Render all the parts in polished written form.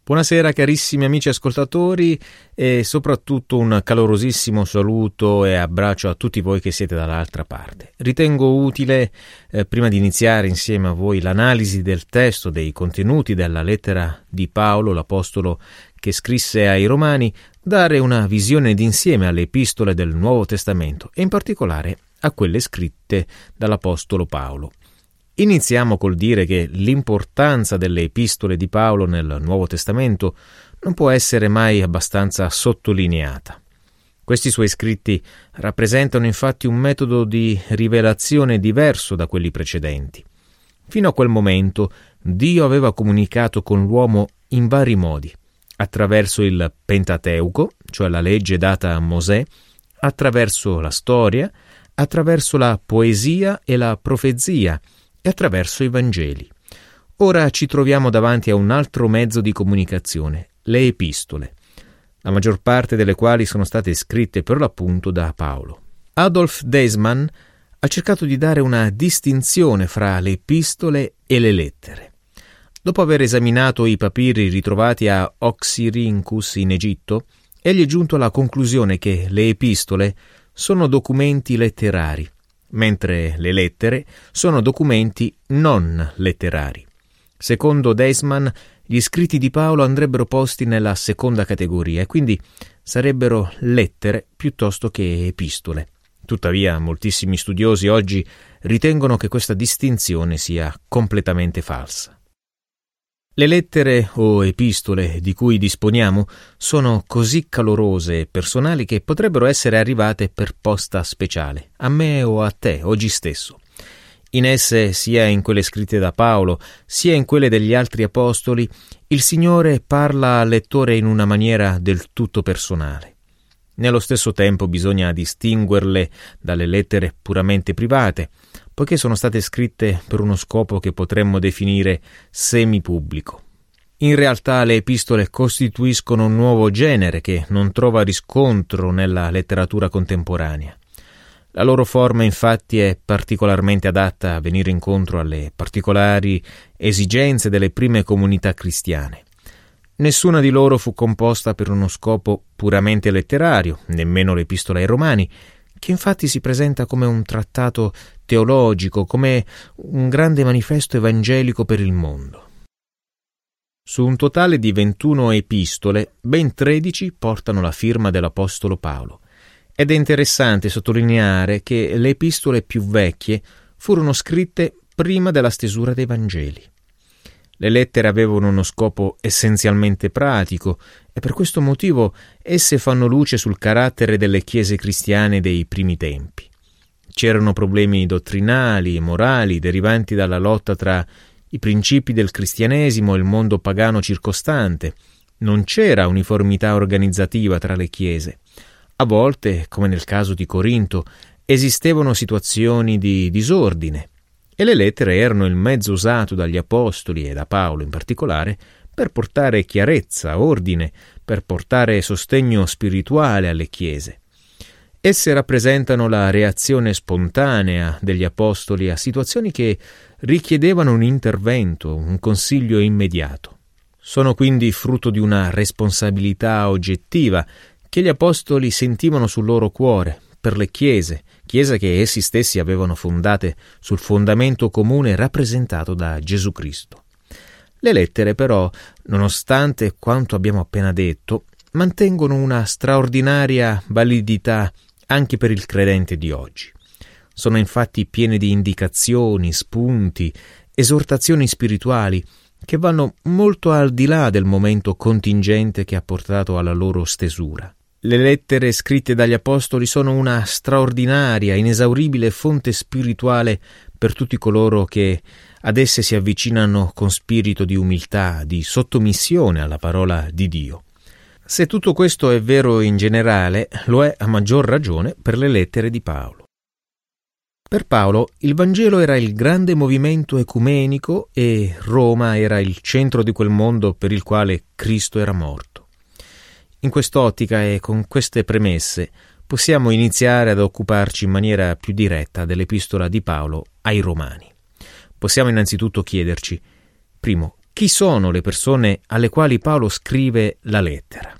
Buonasera carissimi amici ascoltatori e soprattutto un calorosissimo saluto e abbraccio a tutti voi che siete dall'altra parte. Ritengo utile, prima di iniziare insieme a voi l'analisi del testo, dei contenuti della lettera di Paolo, l'apostolo che scrisse ai Romani, dare una visione d'insieme alle epistole del Nuovo Testamento e in particolare a quelle scritte dall'apostolo Paolo. Iniziamo col dire che l'importanza delle epistole di Paolo nel Nuovo Testamento non può essere mai abbastanza sottolineata. Questi suoi scritti rappresentano infatti un metodo di rivelazione diverso da quelli precedenti. Fino a quel momento Dio aveva comunicato con l'uomo in vari modi, attraverso il Pentateuco, cioè la legge data a Mosè, attraverso la storia, attraverso la poesia e la profezia, e attraverso i Vangeli. Ora ci troviamo davanti a un altro mezzo di comunicazione, le epistole, la maggior parte delle quali sono state scritte per l'appunto da Paolo. Adolf Deismann ha cercato di dare una distinzione fra le epistole e le lettere. Dopo aver esaminato i papiri ritrovati a Oxyrhynchus in Egitto, egli è giunto alla conclusione che le epistole sono documenti letterari, mentre le lettere sono documenti non letterari. Secondo Deismann, gli scritti di Paolo andrebbero posti nella seconda categoria e quindi sarebbero lettere piuttosto che epistole. Tuttavia, moltissimi studiosi oggi ritengono che questa distinzione sia completamente falsa. Le lettere o epistole di cui disponiamo sono così calorose e personali che potrebbero essere arrivate per posta speciale, a me o a te, oggi stesso. In esse, sia in quelle scritte da Paolo, sia in quelle degli altri apostoli, il Signore parla al lettore in una maniera del tutto personale. Nello stesso tempo bisogna distinguerle dalle lettere puramente private, poiché sono state scritte per uno scopo che potremmo definire semipubblico. In realtà le epistole costituiscono un nuovo genere che non trova riscontro nella letteratura contemporanea. La loro forma infatti è particolarmente adatta a venire incontro alle particolari esigenze delle prime comunità cristiane. Nessuna di loro fu composta per uno scopo puramente letterario, nemmeno l'Epistola ai Romani, che infatti si presenta come un trattato teologico, come un grande manifesto evangelico per il mondo. Su un totale di 21 epistole, ben 13 portano la firma dell'apostolo Paolo, ed è interessante sottolineare che le epistole più vecchie furono scritte prima della stesura dei Vangeli. Le lettere avevano uno scopo essenzialmente pratico e per questo motivo esse fanno luce sul carattere delle chiese cristiane dei primi tempi. C'erano problemi dottrinali e morali derivanti dalla lotta tra i principi del cristianesimo e il mondo pagano circostante. Non c'era uniformità organizzativa tra le chiese. A volte, come nel caso di Corinto, esistevano situazioni di disordine. E le lettere erano il mezzo usato dagli apostoli e da Paolo in particolare per portare chiarezza, ordine, per portare sostegno spirituale alle chiese. Esse rappresentano la reazione spontanea degli apostoli a situazioni che richiedevano un intervento, un consiglio immediato. Sono quindi frutto di una responsabilità oggettiva che gli apostoli sentivano sul loro cuore per le chiese che essi stessi avevano fondate sul fondamento comune rappresentato da Gesù Cristo. Le lettere però, nonostante quanto abbiamo appena detto, mantengono una straordinaria validità anche per il credente di oggi. Sono infatti piene di indicazioni, spunti, esortazioni spirituali che vanno molto al di là del momento contingente che ha portato alla loro stesura. Le lettere scritte dagli apostoli sono una straordinaria, inesauribile fonte spirituale per tutti coloro che ad esse si avvicinano con spirito di umiltà, di sottomissione alla parola di Dio. Se tutto questo è vero in generale, lo è a maggior ragione per le lettere di Paolo. Per Paolo il Vangelo era il grande movimento ecumenico e Roma era il centro di quel mondo per il quale Cristo era morto. In quest'ottica e con queste premesse possiamo iniziare ad occuparci in maniera più diretta dell'epistola di Paolo ai Romani. Possiamo innanzitutto chiederci, primo, chi sono le persone alle quali Paolo scrive la lettera.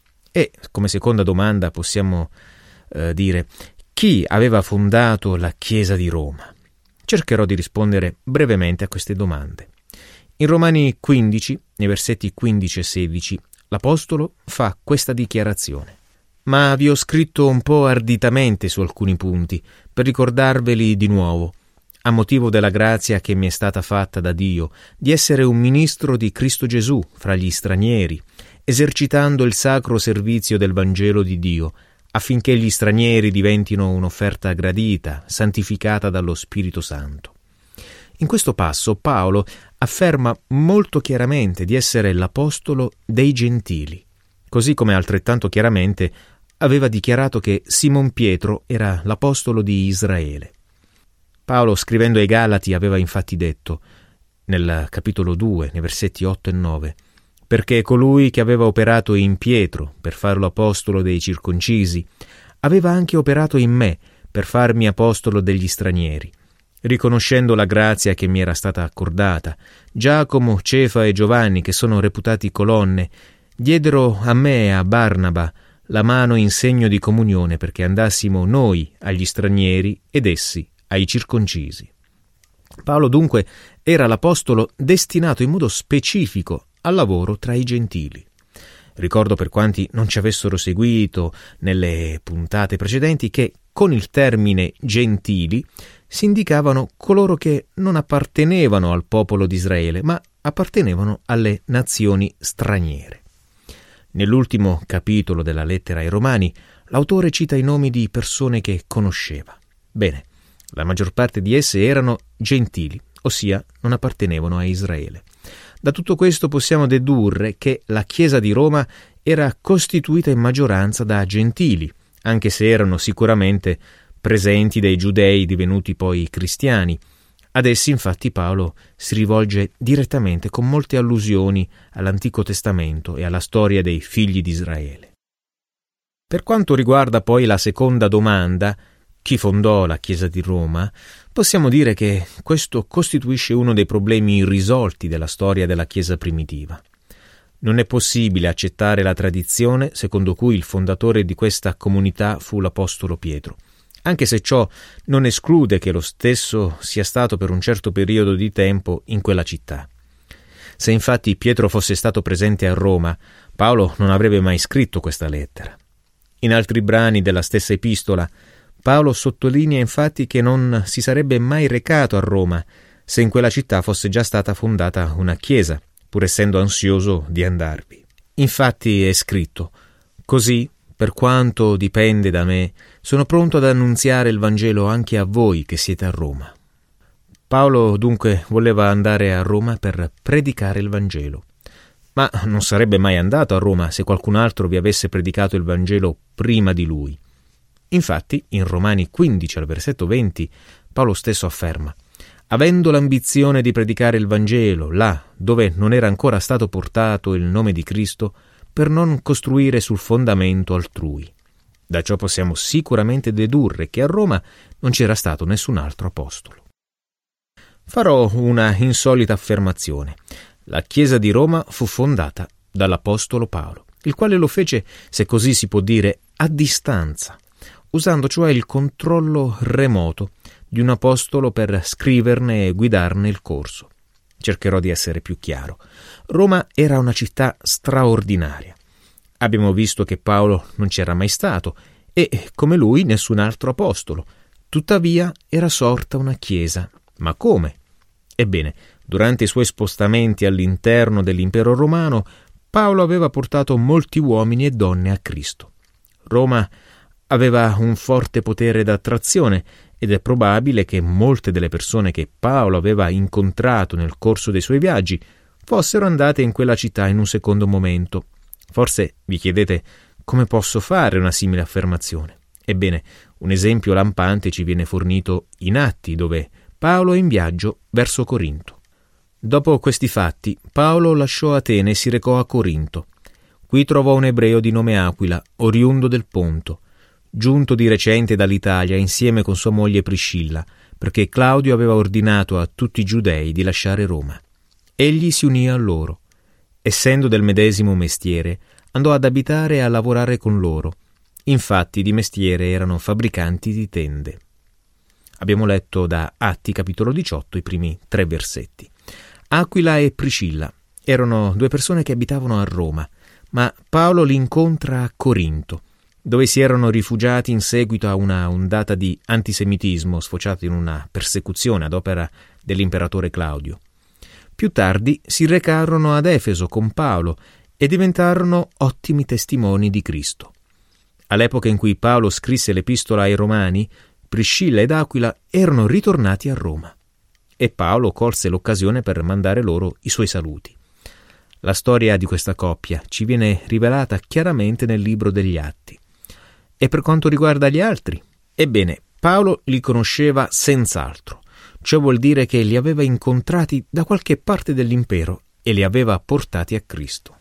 E come seconda domanda possiamo dire: chi aveva fondato la Chiesa di Roma? Cercherò di rispondere brevemente a queste domande. In Romani 15, nei versetti 15 e 16, l'Apostolo fa questa dichiarazione: «Ma vi ho scritto un po' arditamente su alcuni punti, per ricordarveli di nuovo, a motivo della grazia che mi è stata fatta da Dio, di essere un ministro di Cristo Gesù fra gli stranieri, esercitando il sacro servizio del Vangelo di Dio, affinché gli stranieri diventino un'offerta gradita, santificata dallo Spirito Santo». In questo passo Paolo afferma molto chiaramente di essere l'apostolo dei gentili, così come altrettanto chiaramente aveva dichiarato che Simon Pietro era l'apostolo di Israele. Paolo, scrivendo ai Galati, aveva infatti detto, nel capitolo 2, nei versetti 8 e 9, «Perché colui che aveva operato in Pietro per farlo apostolo dei circoncisi, aveva anche operato in me per farmi apostolo degli stranieri. Riconoscendo la grazia che mi era stata accordata, Giacomo, Cefa e Giovanni, che sono reputati colonne, diedero a me e a Barnaba la mano in segno di comunione perché andassimo noi agli stranieri ed essi ai circoncisi». Paolo dunque era l'apostolo destinato in modo specifico al lavoro tra i gentili. Ricordo, per quanti non ci avessero seguito nelle puntate precedenti, che con il termine gentili si indicavano coloro che non appartenevano al popolo di Israele, ma appartenevano alle nazioni straniere. Nell'ultimo capitolo della lettera ai Romani, l'autore cita i nomi di persone che conosceva. Bene, la maggior parte di esse erano gentili, ossia non appartenevano a Israele. Da tutto questo possiamo dedurre che la Chiesa di Roma era costituita in maggioranza da gentili, anche se erano sicuramente presenti dei giudei divenuti poi cristiani. Ad essi infatti Paolo si rivolge direttamente con molte allusioni all'Antico Testamento e alla storia dei figli di Israele. Per quanto riguarda poi la seconda domanda, chi fondò la Chiesa di Roma, possiamo dire che questo costituisce uno dei problemi irrisolti della storia della Chiesa primitiva. Non è possibile accettare la tradizione secondo cui il fondatore di questa comunità fu l'Apostolo Pietro, anche se ciò non esclude che lo stesso sia stato per un certo periodo di tempo in quella città. Se infatti Pietro fosse stato presente a Roma, Paolo non avrebbe mai scritto questa lettera. In altri brani della stessa epistola, Paolo sottolinea infatti che non si sarebbe mai recato a Roma se in quella città fosse già stata fondata una chiesa, pur essendo ansioso di andarvi. Infatti è scritto: «Così, per quanto dipende da me, sono pronto ad annunziare il Vangelo anche a voi che siete a Roma». Paolo dunque voleva andare a Roma per predicare il Vangelo, ma non sarebbe mai andato a Roma se qualcun altro vi avesse predicato il Vangelo prima di lui. Infatti, in Romani 15 al versetto 20, Paolo stesso afferma: «Avendo l'ambizione di predicare il Vangelo là dove non era ancora stato portato il nome di Cristo, per non costruire sul fondamento altrui». Da ciò possiamo sicuramente dedurre che a Roma non c'era stato nessun altro apostolo. Farò una insolita affermazione. La Chiesa di Roma fu fondata dall'apostolo Paolo, il quale lo fece, se così si può dire, a distanza, usando cioè il controllo remoto di un apostolo per scriverne e guidarne il corso. Cercherò di essere più chiaro. Roma era una città straordinaria. Abbiamo visto che Paolo non c'era mai stato e, come lui, nessun altro apostolo. Tuttavia era sorta una chiesa. Ma come? Ebbene, durante i suoi spostamenti all'interno dell'impero romano, Paolo aveva portato molti uomini e donne a Cristo. Roma aveva un forte potere d'attrazione ed è probabile che molte delle persone che Paolo aveva incontrato nel corso dei suoi viaggi fossero andate in quella città in un secondo momento. Forse vi chiedete come posso fare una simile affermazione. Ebbene, un esempio lampante ci viene fornito in Atti, dove Paolo è in viaggio verso Corinto. Dopo questi fatti, Paolo lasciò Atene e si recò a Corinto. Qui trovò un ebreo di nome Aquila, oriundo del Ponto, giunto di recente dall'Italia insieme con sua moglie Priscilla, perché Claudio aveva ordinato a tutti i giudei di lasciare Roma. egli si unì a loro. Essendo del medesimo mestiere, andò ad abitare e a lavorare con loro. Infatti di mestiere erano fabbricanti di tende. Abbiamo letto da Atti capitolo 18 i primi 3 versetti. Aquila e Priscilla erano 2 persone che abitavano a Roma, ma Paolo li incontra a Corinto, dove si erano rifugiati in seguito a una ondata di antisemitismo sfociata in una persecuzione ad opera dell'imperatore Claudio. Più tardi si recarono ad Efeso con Paolo e diventarono ottimi testimoni di Cristo. All'epoca in cui Paolo scrisse l'epistola ai Romani, Priscilla ed Aquila erano ritornati a Roma e Paolo colse l'occasione per mandare loro i suoi saluti. La storia di questa coppia ci viene rivelata chiaramente nel libro degli Atti. E per quanto riguarda gli altri? Ebbene, Paolo li conosceva senz'altro. Ciò vuol dire che li aveva incontrati da qualche parte dell'impero e li aveva portati a Cristo.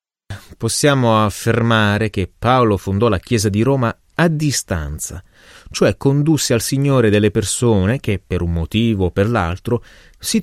Possiamo affermare che Paolo fondò la Chiesa di Roma a distanza, cioè condusse al Signore delle persone che, per un motivo o per l'altro, si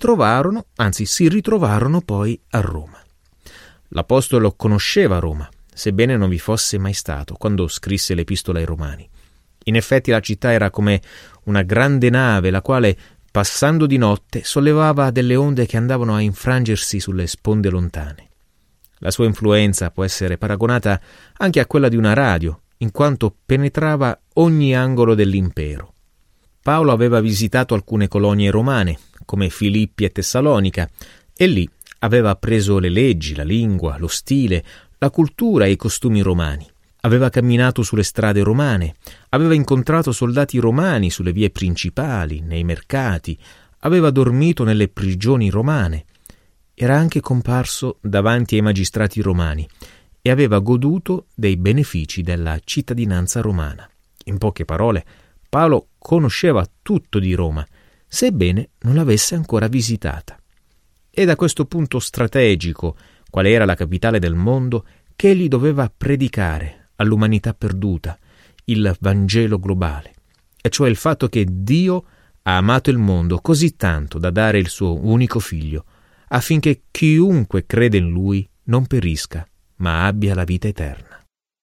ritrovarono poi a Roma. L'Apostolo conosceva Roma, sebbene non vi fosse mai stato quando scrisse l'Epistola ai Romani. In effetti la città era come una grande nave, la quale, passando di notte, sollevava delle onde che andavano a infrangersi sulle sponde lontane. La sua influenza può essere paragonata anche a quella di una radio, in quanto penetrava ogni angolo dell'impero. Paolo aveva visitato alcune colonie romane, come Filippi e Tessalonica, e lì aveva appreso le leggi, la lingua, lo stile, la cultura e i costumi romani. Aveva camminato sulle strade romane, aveva incontrato soldati romani sulle vie principali, nei mercati, aveva dormito nelle prigioni romane. Era anche comparso davanti ai magistrati romani e aveva goduto dei benefici della cittadinanza romana. In poche parole, Paolo conosceva tutto di Roma, sebbene non l'avesse ancora visitata. E da questo punto strategico, qual era la capitale del mondo, che egli doveva predicare all'umanità perduta il Vangelo globale, e cioè il fatto che Dio ha amato il mondo così tanto da dare il suo unico figlio, affinché chiunque crede in lui non perisca, ma abbia la vita eterna.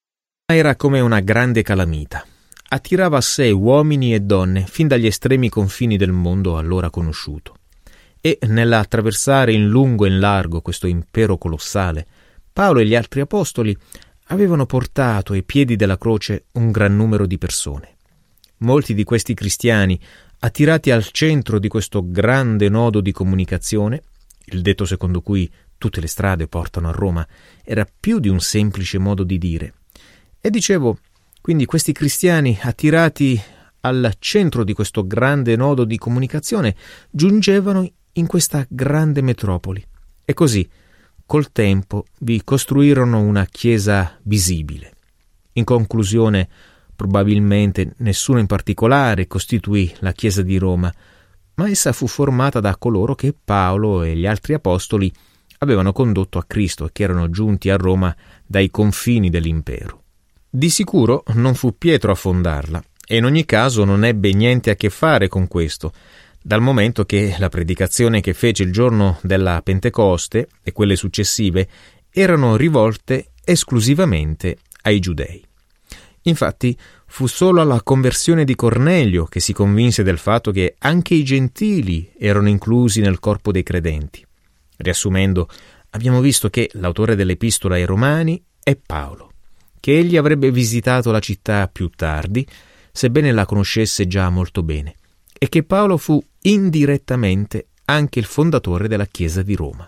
Era come una grande calamita. Attirava a sé uomini e donne fin dagli estremi confini del mondo allora conosciuto. E nell'attraversare in lungo e in largo questo impero colossale, Paolo e gli altri apostoli avevano portato ai piedi della croce un gran numero di persone. Molti di questi cristiani, attirati al centro di questo grande nodo di comunicazione, il detto secondo cui tutte le strade portano a Roma, era più di un semplice modo di dire. E dicevo, quindi questi cristiani, attirati al centro di questo grande nodo di comunicazione, giungevano in questa grande metropoli. E così, col tempo, vi costruirono una chiesa visibile. In conclusione, probabilmente nessuno in particolare costituì la Chiesa di Roma, ma essa fu formata da coloro che Paolo e gli altri apostoli avevano condotto a Cristo e che erano giunti a Roma dai confini dell'impero. Di sicuro non fu Pietro a fondarla, e in ogni caso non ebbe niente a che fare con questo, dal momento che la predicazione che fece il giorno della Pentecoste e quelle successive erano rivolte esclusivamente ai giudei. Infatti, fu solo alla conversione di Cornelio che si convinse del fatto che anche i gentili erano inclusi nel corpo dei credenti. Riassumendo, abbiamo visto che l'autore dell'Epistola ai Romani è Paolo, che egli avrebbe visitato la città più tardi, sebbene la conoscesse già molto bene, e che Paolo fu indirettamente anche il fondatore della Chiesa di Roma.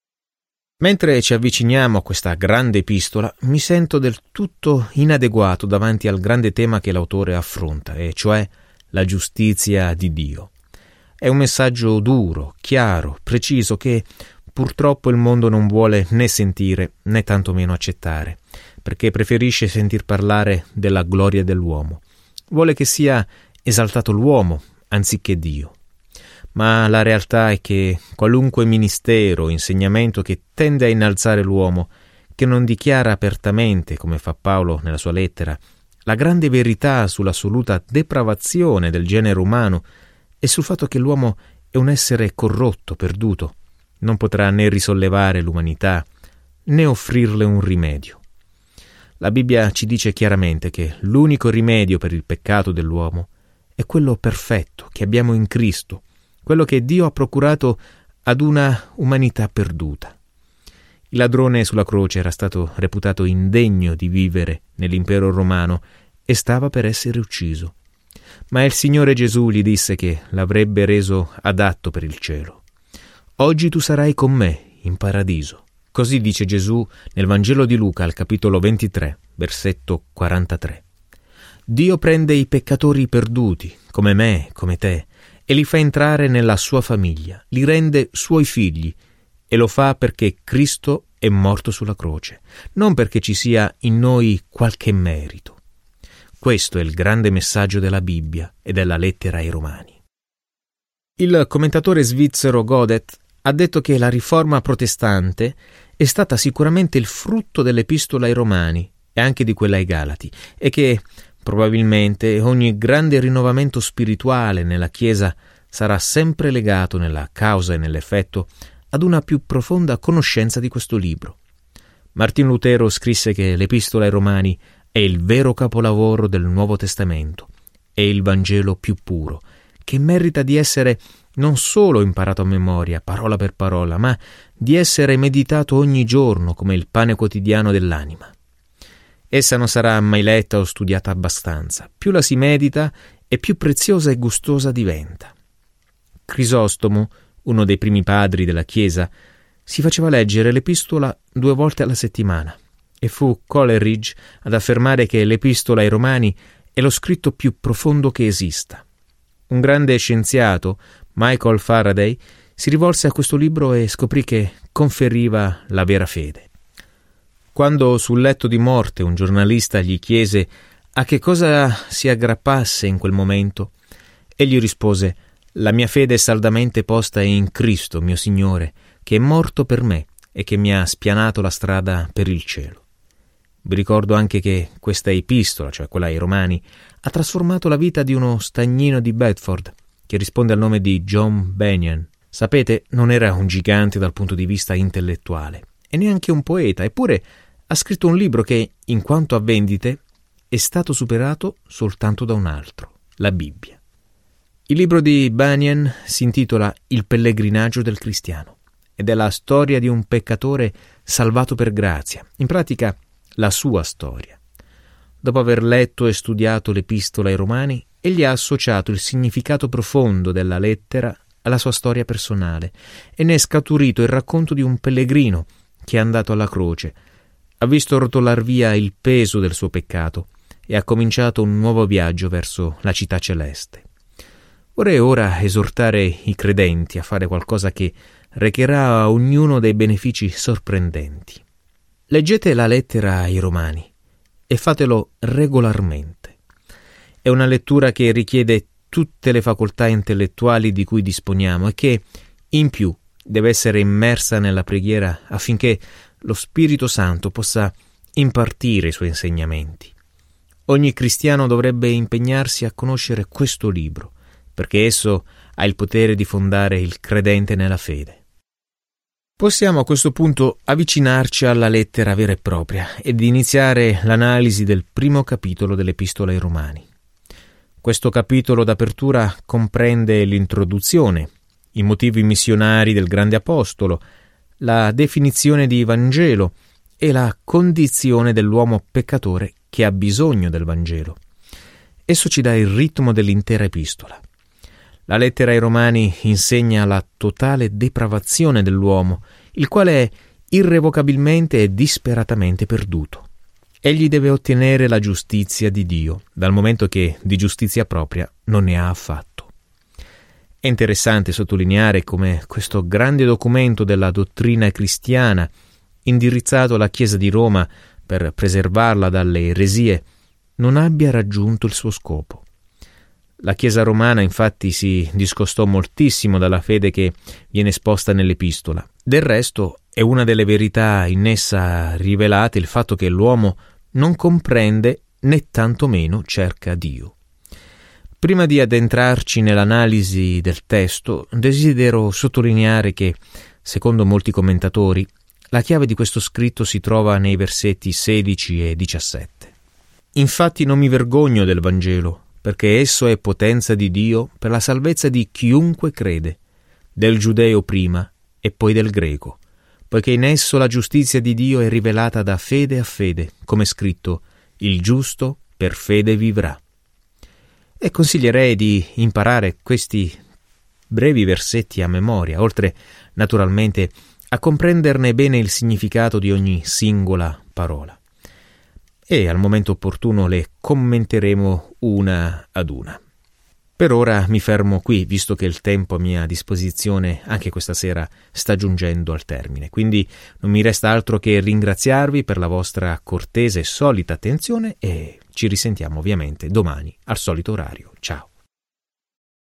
Mentre ci avviciniamo a questa grande epistola, mi sento del tutto inadeguato davanti al grande tema che l'autore affronta, e cioè la giustizia di Dio. È un messaggio duro, chiaro, preciso, che purtroppo il mondo non vuole né sentire né tantomeno accettare, perché preferisce sentir parlare della gloria dell'uomo. Vuole che sia esaltato l'uomo anziché Dio. Ma la realtà è che qualunque ministero o insegnamento che tende a innalzare l'uomo, che non dichiara apertamente, come fa Paolo nella sua lettera, la grande verità sull'assoluta depravazione del genere umano e sul fatto che l'uomo è un essere corrotto, perduto, non potrà né risollevare l'umanità, né offrirle un rimedio. La Bibbia ci dice chiaramente che l'unico rimedio per il peccato dell'uomo è quello perfetto che abbiamo in Cristo, quello che Dio ha procurato ad una umanità perduta. Il ladrone sulla croce era stato reputato indegno di vivere nell'impero romano e stava per essere ucciso. Ma il Signore Gesù gli disse che l'avrebbe reso adatto per il cielo. «Oggi tu sarai con me in paradiso». Così dice Gesù nel Vangelo di Luca al capitolo 23, versetto 43. Dio prende i peccatori perduti, come me, come te, e li fa entrare nella sua famiglia, li rende suoi figli, e lo fa perché Cristo è morto sulla croce, non perché ci sia in noi qualche merito. Questo è il grande messaggio della Bibbia e della lettera ai Romani. Il commentatore svizzero Godet ha detto che la riforma protestante è stata sicuramente il frutto dell'epistola ai Romani e anche di quella ai Galati, e che probabilmente ogni grande rinnovamento spirituale nella Chiesa sarà sempre legato nella causa e nell'effetto ad una più profonda conoscenza di questo libro. Martin Lutero scrisse che l'epistola ai Romani è il vero capolavoro del Nuovo Testamento, è il Vangelo più puro, che merita di essere non solo imparato a memoria, parola per parola, ma di essere meditato ogni giorno come il pane quotidiano dell'anima. Essa non sarà mai letta o studiata abbastanza. Più la si medita e più preziosa e gustosa diventa. Crisostomo, uno dei primi padri della Chiesa, si faceva leggere l'epistola 2 volte alla settimana e fu Coleridge ad affermare che l'epistola ai Romani è lo scritto più profondo che esista. Un grande scienziato, Michael Faraday, si rivolse a questo libro e scoprì che conferiva la vera fede. Quando sul letto di morte un giornalista gli chiese a che cosa si aggrappasse in quel momento, egli rispose: «La mia fede è saldamente posta in Cristo, mio Signore, che è morto per me e che mi ha spianato la strada per il cielo». Vi ricordo anche che questa epistola, cioè quella ai Romani, ha trasformato la vita di uno stagnino di Bedford, che risponde al nome di John Bunyan. Sapete, non era un gigante dal punto di vista intellettuale, e neanche un poeta, eppure ha scritto un libro che, in quanto a vendite, è stato superato soltanto da un altro, la Bibbia. Il libro di Bunyan si intitola Il pellegrinaggio del cristiano ed è la storia di un peccatore salvato per grazia, in pratica la sua storia. Dopo aver letto e studiato l'epistola ai Romani, egli ha associato il significato profondo della lettera alla sua storia personale e ne è scaturito il racconto di un pellegrino che è andato alla croce, ha visto rotolar via il peso del suo peccato e ha cominciato un nuovo viaggio verso la città celeste. Vorrei ora esortare i credenti a fare qualcosa che recherà a ognuno dei benefici sorprendenti. Leggete la lettera ai Romani e fatelo regolarmente. È una lettura che richiede tutte le facoltà intellettuali di cui disponiamo e che, in più, deve essere immersa nella preghiera affinché lo Spirito Santo possa impartire i suoi insegnamenti. Ogni cristiano dovrebbe impegnarsi a conoscere questo libro, perché esso ha il potere di fondare il credente nella fede. Possiamo a questo punto avvicinarci alla lettera vera e propria ed iniziare l'analisi del primo capitolo dell'Epistola ai Romani. Questo capitolo d'apertura comprende l'introduzione, i motivi missionari del grande apostolo, la definizione di Vangelo e la condizione dell'uomo peccatore che ha bisogno del Vangelo. Esso ci dà il ritmo dell'intera epistola. La lettera ai Romani insegna la totale depravazione dell'uomo, il quale è irrevocabilmente e disperatamente perduto. Egli deve ottenere la giustizia di Dio, dal momento che di giustizia propria non ne ha affatto. È interessante sottolineare come questo grande documento della dottrina cristiana, indirizzato alla Chiesa di Roma per preservarla dalle eresie, non abbia raggiunto il suo scopo. La Chiesa romana infatti si discostò moltissimo dalla fede che viene esposta nell'epistola. Del resto è una delle verità in essa rivelate il fatto che l'uomo non comprende né tantomeno cerca Dio. Prima di addentrarci nell'analisi del testo, desidero sottolineare che Secondo molti commentatori, la chiave di questo scritto si trova nei versetti 16 e 17. Infatti non mi vergogno del Vangelo, perché esso è potenza di Dio per la salvezza di chiunque crede, del giudeo prima e poi del greco, poiché in esso la giustizia di Dio è rivelata da fede a fede, come è scritto: il giusto per fede vivrà. E consiglierei di imparare questi brevi versetti a memoria, oltre naturalmente a comprenderne bene il significato di ogni singola parola. E al momento opportuno le commenteremo una ad una. Per ora mi fermo qui, visto che il tempo a mia disposizione anche questa sera sta giungendo al termine. Quindi non mi resta altro che ringraziarvi per la vostra cortese e solita attenzione e ci risentiamo ovviamente domani al solito orario. Ciao!